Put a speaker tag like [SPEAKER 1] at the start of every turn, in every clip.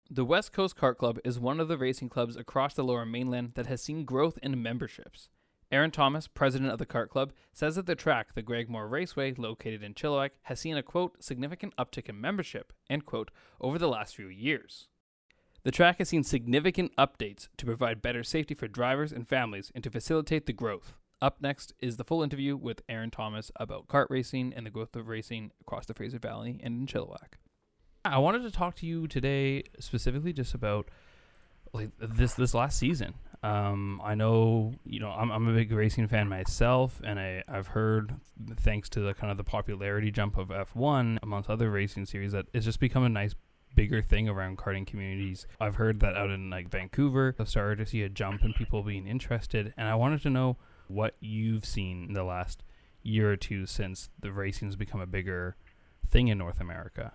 [SPEAKER 1] The West Coast Kart Club is one of the racing clubs across the Lower Mainland that has seen growth in memberships. Aaron Thomas, president of the Kart Club, says that the track, the Greg Moore Raceway, located in Chilliwack, has seen a, quote, significant uptick in membership, end quote, over the last few years. The track has seen significant updates to provide better safety for drivers and families and to facilitate the growth. Up next is the full interview with Aaron Thomas about kart racing and the growth of racing across the Fraser Valley and in Chilliwack. I wanted to talk to you today specifically just about this last season. I know, I'm a big racing fan myself, and I've heard, thanks to the kind of the popularity jump of F1 amongst other racing series, that it's just become a nice bigger thing around karting communities. I've heard that out in Vancouver, I started to see a jump in people being interested, and I wanted to know what you've seen in the last year or two since the racing has become a bigger thing in North America.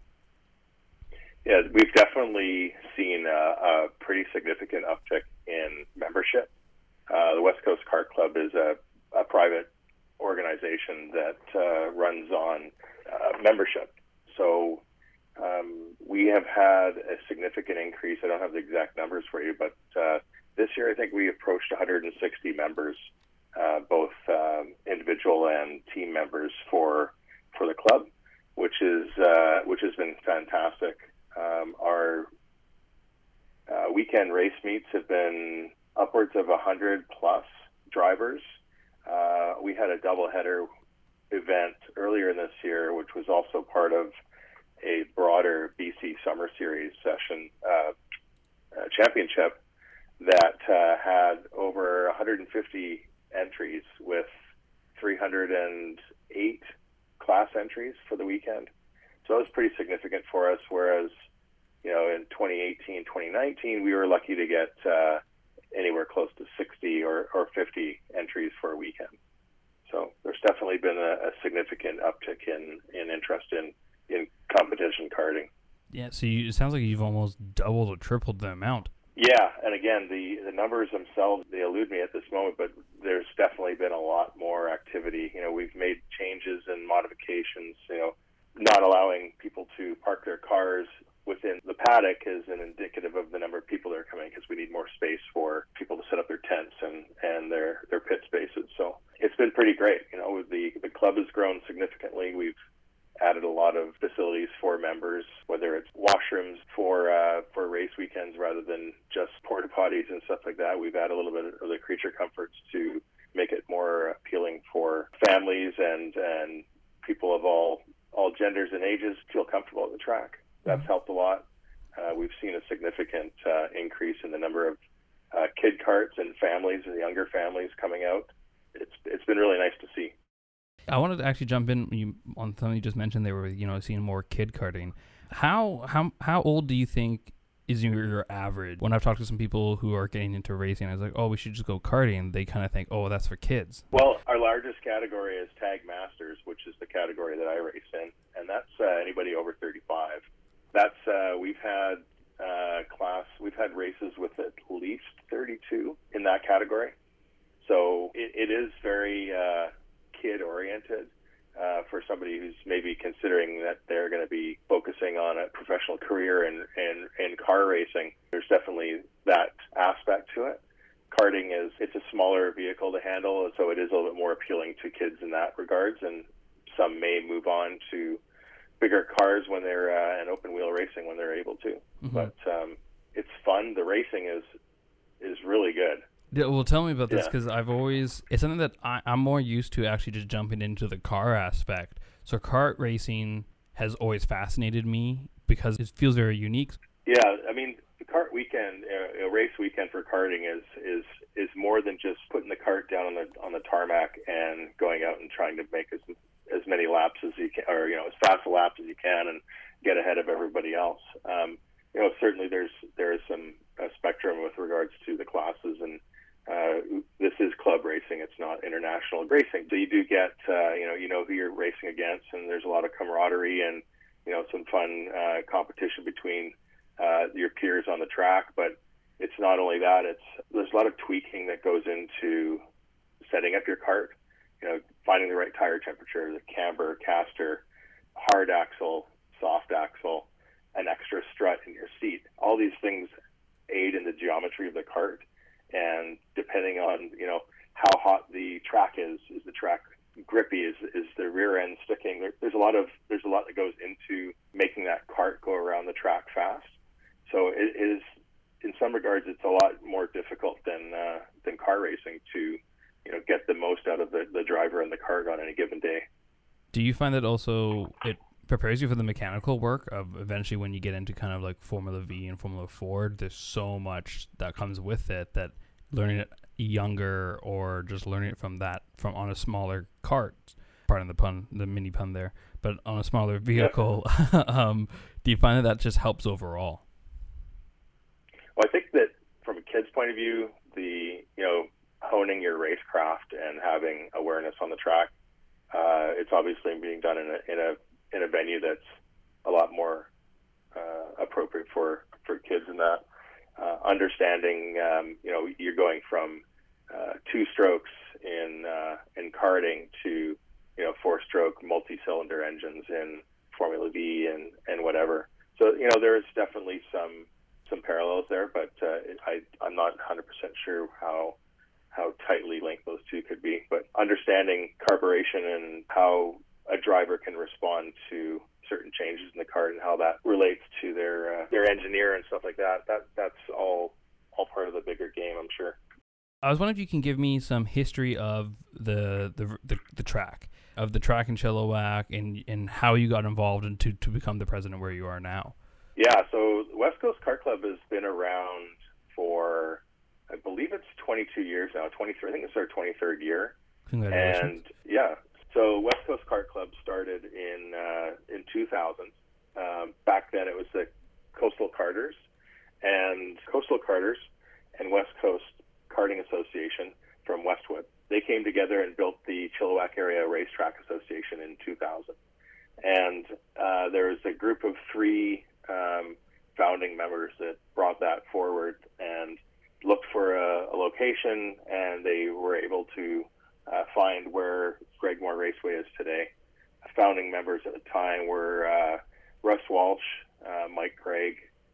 [SPEAKER 2] Yeah, we've definitely seen a pretty significant uptick in membership. The West Coast Kart Club is a private organization that runs on membership. So we have had a significant increase. I don't have the exact numbers for you, but this year I think we approached 160 members, both individual and team members for the club, which has been fantastic. Our weekend race meets have been upwards of 100 plus drivers. We had a doubleheader event earlier this year, which was also part of a broader BC Summer Series session championship that had over 150 entries with 308 class entries for the weekend. So that was pretty significant for us, whereas, in 2018, 2019, we were lucky to get anywhere close to 60 or 50 entries for a weekend. So there's definitely been a significant uptick in interest in competition karting.
[SPEAKER 1] Yeah, so it sounds like you've almost doubled or tripled the amount.
[SPEAKER 2] Yeah, and again, the numbers themselves, they elude me at this moment, but there's definitely been a lot more activity. We've made changes and modifications, not allowing people to park their cars within the paddock is an indicative of the number of people that are coming, because we need more space for people to set up their tents and their pit spaces. So it's been pretty great. The club has grown significantly. We've added a lot of facilities for members, whether it's washrooms for race weekends rather than just porta potties and stuff like that. We've added a little bit of the creature comforts to make it more appealing for families and people of all genders and ages feel comfortable at the track. That's helped a lot. We've seen a significant increase in the number of kid karts and families, and younger families coming out. It's been really nice to see.
[SPEAKER 1] I wanted to actually jump in on something you just mentioned. They were, seeing more kid karting. How old do you think is your average? When I've talked to some people who are getting into racing, I was like, oh, we should just go karting. They kind of think, oh, that's for kids.
[SPEAKER 2] Well, our largest category is Tag Masters, which is the category that I race in, and that's anybody over 35. That's we've had races with at least 32 in that category. So it is very kid-oriented for somebody who's maybe considering that they're going to be focusing on a professional career in car racing. There's definitely that aspect to it. Karting it's a smaller vehicle to handle, so it is a little bit more appealing to kids in that regards, and some may move on to bigger cars when they're and open wheel racing when they're able to. Mm-hmm. But it's fun. The racing is really good.
[SPEAKER 1] Yeah, well, tell me about this, because it's something that I'm more used to actually just jumping into the car aspect. So kart racing has always fascinated me because it feels very unique.
[SPEAKER 2] Yeah, I mean, the kart weekend, a race weekend for karting is more than just putting the cart down on the tarmac and going out and trying to make as many laps as you can, or as fast a laps as you can, and get ahead of everybody else. Certainly there is some spectrum with regards to the classes, and this is club racing. It's not international racing. So you do get who you're racing against, and there's a lot of camaraderie and some fun competition between your peers on the track. But it's not only that. There's a lot of tweaking that goes into setting up your cart. Finding the right tire temperature, the camber, caster, hard axle, soft axle, an extra strut in your seat. lot that goes into making that cart go around the track fast. So it is, in some regards, it's a lot more difficult than car racing to get the most out of the driver and the cart on any given day.
[SPEAKER 1] Do you find that also it prepares you for the mechanical work of eventually when you get into kind of like Formula V and Formula Ford? There's so much that comes with it that learning it younger or just learning it from on a smaller cart, pardon the pun, the mini pun there, but on a smaller vehicle, do you find that just helps overall?
[SPEAKER 2] Well, I think that from a kid's point of view, the honing your racecraft and having awareness on the track, it's obviously being done in a venue that's a lot more appropriate for kids in that. Understanding, you're going from 2 strokes in karting to 4-stroke multi-cylinder engines in Formula V and whatever. So there is definitely some parallels there, but I'm not 100% sure how tightly linked those two could be. But understanding carburation and how a driver can respond to certain changes in the cart and how that relates to their engineer and stuff like that's all part of the bigger game, I'm sure.
[SPEAKER 1] I was wondering if you can give me some history of the track in Chilliwack and how you got involved and to become the president where you are now.
[SPEAKER 2] Yeah, so West Coast Kart Club has been around for, I believe it's 22 years now, 23. I think it's our 23rd year.
[SPEAKER 1] Congratulations.
[SPEAKER 2] And yeah, so West Coast Kart Club started in 2000. Back then it was the Coastal Karters and West Coast Karting Association from Westwood. They came together and built the Chilliwack Area Racetrack Association in 2000. And there was a group of 3 founding members that brought that forward and looked for a location, and they were able to find where Greg Moore Raceway is today. Founding members at the time were Russ Walsh, Mike Craig,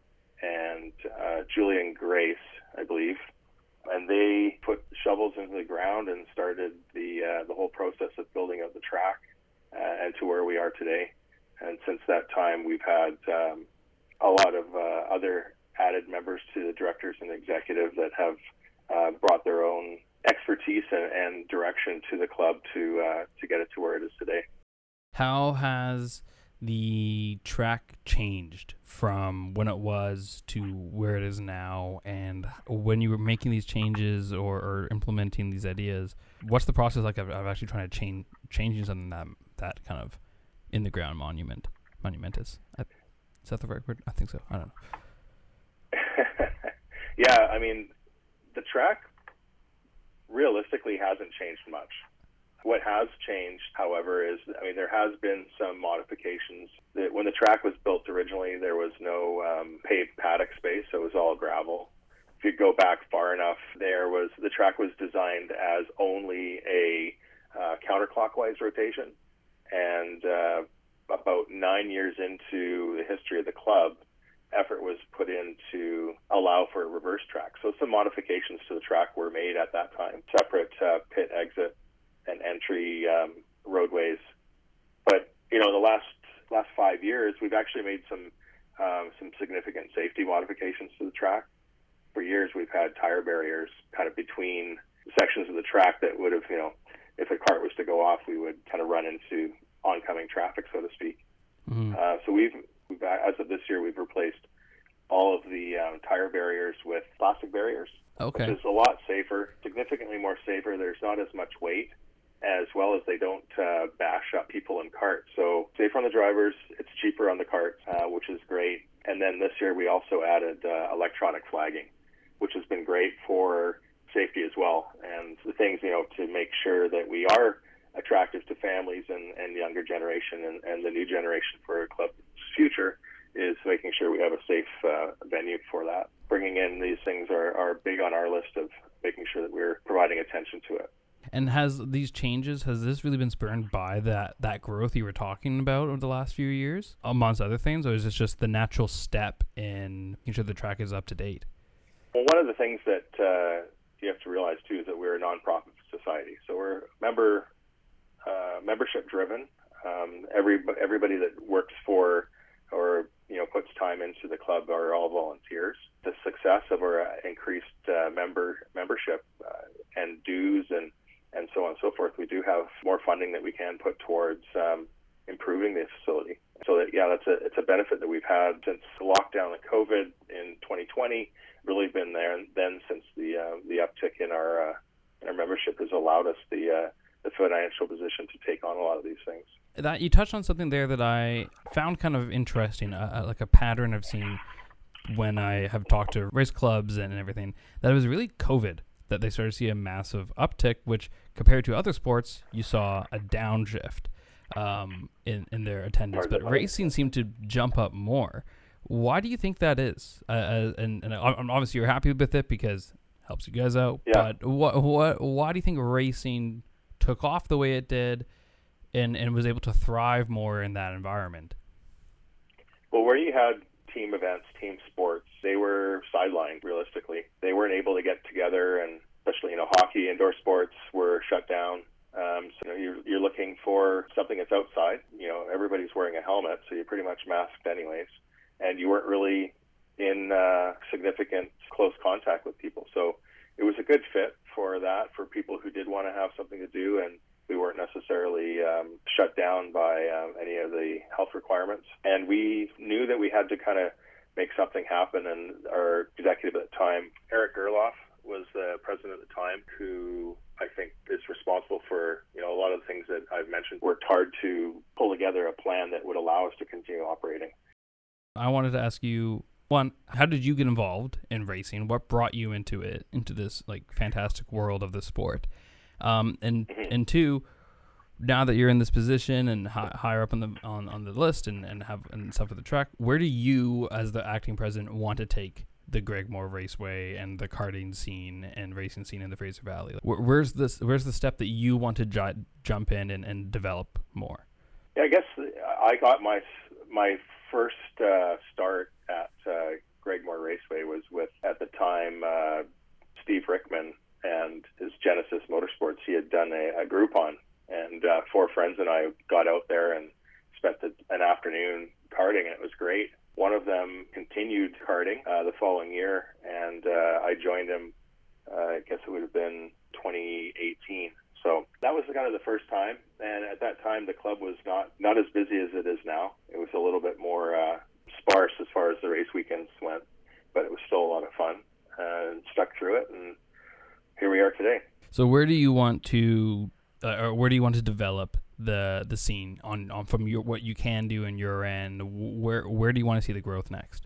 [SPEAKER 2] and Julian Grace, I believe. And they put shovels into the ground and started the whole process of building out the track and to where we are today. And since that time, we've had a lot of other added members to the directors and executive that have brought their own expertise and direction to the club to get it to where it is today.
[SPEAKER 1] How has the track changed from when it was to where it is now? And when you were making these changes or implementing these ideas, what's the process like of actually trying to changing something that kind of in the ground monumentous? Is that the right word? I think so. I don't know.
[SPEAKER 2] Yeah, I mean, the track realistically hasn't changed much. What has changed, however, is, there has been some modifications. When the track was built originally, there was no paved paddock space, so it was all gravel. If you go back far enough, the track was designed as only a counterclockwise rotation, and about 9 years into the history of the club, effort was put in to allow for a reverse track. So some modifications to the track were made at that time, separate pit exit and entry roadways. But the last 5 years, we've actually made some significant safety modifications to the track. For years, we've had tire barriers kind of between sections of the track that would have, if a cart was to go off, we would kind of run into oncoming traffic, so to speak.
[SPEAKER 1] Mm-hmm.
[SPEAKER 2] So we've as of this year, we've replaced all of the tire barriers with plastic barriers,
[SPEAKER 1] okay,
[SPEAKER 2] which is a lot safer, significantly more safer. There's not as much weight, as well as they don't bash up people in carts. So safer on the drivers, it's cheaper on the carts, which is great. And then this year we also added electronic flagging, which has been great for safety as well. And the things, to make sure that we are attractive to families and younger generation and the new generation for our club's future is making sure we have a safe venue for that. Bringing in these things are big on our list of making sure that we're providing attention to it.
[SPEAKER 1] And has this really been spurred by that growth you were talking about over the last few years, amongst other things, or is this just the natural step in making sure the track is up to date?
[SPEAKER 2] Well, one of the things that you have to realize, too, is that we're a nonprofit society. So we're membership driven. Everybody that works for or puts time into the club are all volunteers. The success of our increased membership and dues and so on and so forth, we do have more funding that we can put towards improving the facility. So that it's a benefit that we've had since the lockdown of COVID in 2020. Really been there then since the uptick in our membership has allowed us the financial position to take on a lot of these things.
[SPEAKER 1] That you touched on something there that I found kind of interesting, like a pattern I've seen when I have talked to race clubs and everything, that it was really COVID that they started to see a massive uptick, which compared to other sports, you saw a downshift in their attendance. But racing seemed to jump up more. Why do you think that is? And obviously you're happy with it because it helps you guys out.
[SPEAKER 2] Yeah.
[SPEAKER 1] But why do you think racing took off the way it did and was able to thrive more in that environment?
[SPEAKER 2] Well, where you had team events, team sports, they were sidelined realistically. They weren't able to get together, and especially, hockey, indoor sports were shut down. So you're looking for something that's outside. Everybody's wearing a helmet, so you're pretty much masked anyways. And you weren't really in significant close contact with people. So it was a good fit for that, for people who did want to have something to do, and we weren't necessarily shut down by any of the health requirements. And we knew that we had to kind of make something happen. And our executive at the time, Eric Gerloff, was the president at the time, who I think is responsible for a lot of the things that I've mentioned. Worked hard to pull together a plan that would allow us to continue operating.
[SPEAKER 1] I wanted to ask you, one, how did you get involved in racing? What brought you into this like fantastic world of the sport? And two, now that you're in this position and higher up on the list and stuff with the track, where do you, as the acting president, want to take the Greg Moore Raceway and the karting scene and racing scene in the Fraser Valley? Where's the step that you want to jump in and develop more?
[SPEAKER 2] Yeah, I guess I got my first start at Greg Moore Raceway was with, at the time, Steve Rickman and his Genesis Motorsports. He had done a Groupon, and 4 friends and I got out there and spent an afternoon karting, and it was great. One of them continued karting the following year, and I joined him, I guess it would have been 2018. So that was kind of the first time, and at that time the club was not as busy as it is now. It was a little bit more sparse as far as the race weekends went, but it was still a lot of fun, and stuck through it, and here we are today.
[SPEAKER 1] So where do you want to develop the scene on from what you can do in your end? Where do you want to see the growth next?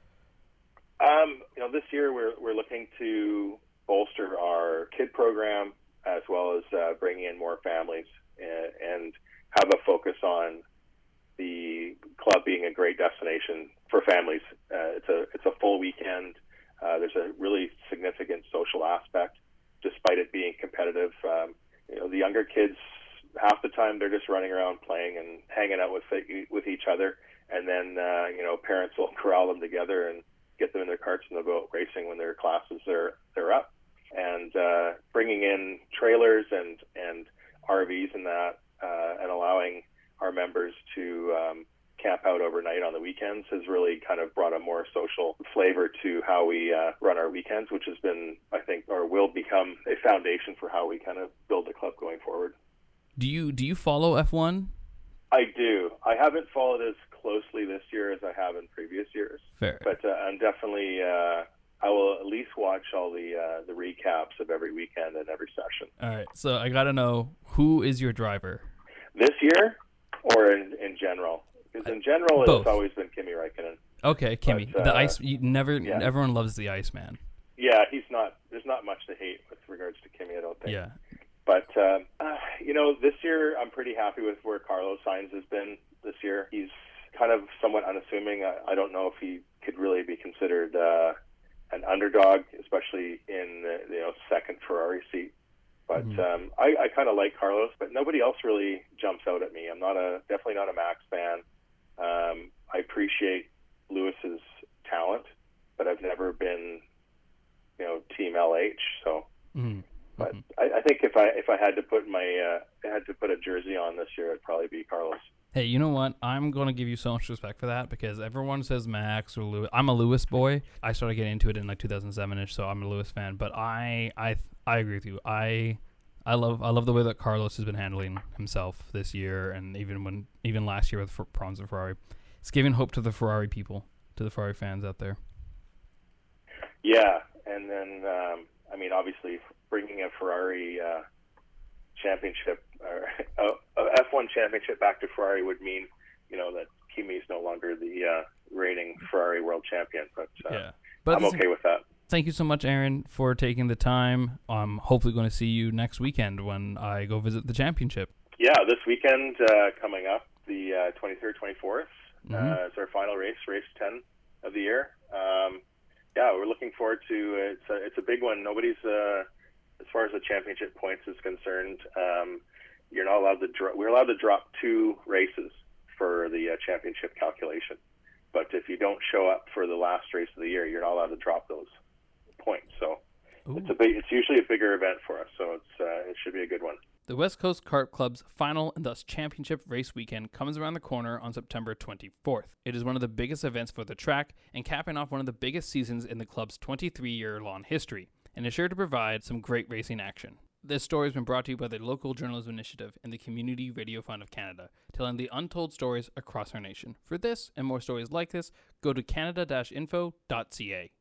[SPEAKER 2] This year we're looking to bolster our kid program, as well as bringing in more families and have a focus on the club being a great destination for families. It's a full weekend. There's a really significant social aspect, despite it being competitive. The younger kids, half the time they're just running around playing and hanging out with each other, and then parents will corral them together and get them in their carts and they'll go out racing when their classes they're up. And bringing in trailers and RVs and that, and allowing our members to camp out overnight on the weekends has really kind of brought a more social flavor to how we run our weekends, which has been, I think, or will become a foundation for how we kind of build the club going forward.
[SPEAKER 1] Do you follow F1?
[SPEAKER 2] I do. I haven't followed as closely this year as I have in previous years.
[SPEAKER 1] Fair.
[SPEAKER 2] But I'm definitely, I will at least watch all the recaps of every weekend and every session.
[SPEAKER 1] All right. So I got to know, who is your driver?
[SPEAKER 2] This year or in general? Because in general,
[SPEAKER 1] both.
[SPEAKER 2] It's always been Kimi Räikkönen.
[SPEAKER 1] Okay, Kimi.
[SPEAKER 2] But,
[SPEAKER 1] the ice. You never.
[SPEAKER 2] Yeah.
[SPEAKER 1] Everyone loves the Iceman.
[SPEAKER 2] Yeah, there's not much to hate with regards to Kimi, I don't think.
[SPEAKER 1] Yeah.
[SPEAKER 2] But, this year I'm pretty happy with where Carlos Sainz has been this year. He's kind of somewhat unassuming. I don't know if he could really be considered an underdog, especially in the second Ferrari seat. But I kind of like Carlos, but nobody else really jumps out at me. I'm definitely not a Max fan. I appreciate Lewis's talent, but I've never been, Team LH. So But I think if I had to put a jersey on this year, it'd probably be Carlos.
[SPEAKER 1] Hey, you know what? I'm going to give you so much respect for that because everyone says Max or Lewis. I'm a Lewis boy. I started getting into it in like 2007ish, so I'm a Lewis fan. But I agree with you. I love the way that Carlos has been handling himself this year, and even last year with problems with Ferrari. It's giving hope to the Ferrari people, to the Ferrari fans out there.
[SPEAKER 2] Yeah, and then obviously bringing a Ferrari championship or a F1 championship back to Ferrari would mean, that Kimi is no longer the reigning Ferrari world champion. But I'm okay with that.
[SPEAKER 1] Thank you so much, Aaron, for taking the time. I'm hopefully going to see you next weekend when I go visit the championship.
[SPEAKER 2] Yeah, this weekend coming up, the 23rd, 24th, is our final race 10 of the year. We're looking forward to it. It's a big one. Nobody's, as far as the championship points is concerned, you're not allowed to we're allowed to drop 2 races for the championship calculation. But if you don't show up for the last race of the year, you're not allowed to drop those points. So it's usually a bigger event for us. So it should be a good one.
[SPEAKER 1] The West Coast Kart Club's final and thus championship race weekend comes around the corner on September 24th. It is one of the biggest events for the track and capping off one of the biggest seasons in the club's 23-year-long history, and is sure to provide some great racing action. This story has been brought to you by the Local Journalism Initiative and the Community Radio Fund of Canada, telling the untold stories across our nation. For this and more stories like this, go to canada-info.ca.